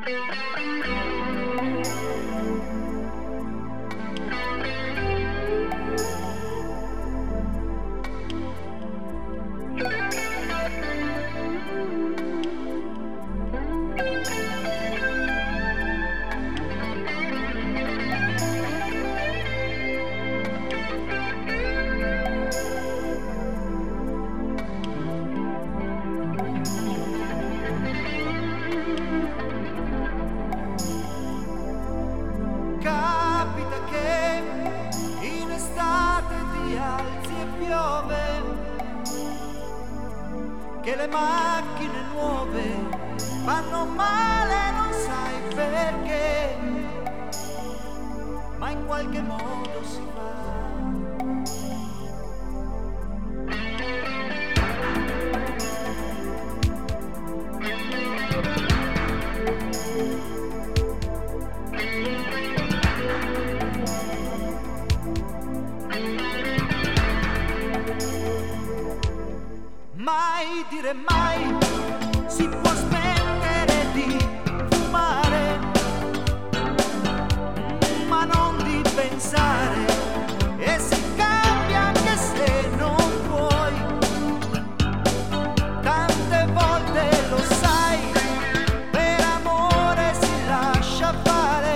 Che le macchine nuove vanno male, non sai perché, ma in qualche modo si va. Mai dire mai, si può smettere di fumare, ma non di pensare, e si cambia anche se non puoi. Tante volte lo sai, per amore si lascia fare,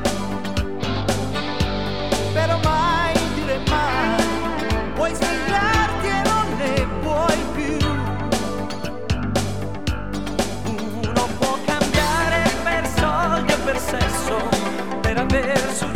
però mai dire mai, puoi svegliarti e non ne puoi più. Per sesso, per aver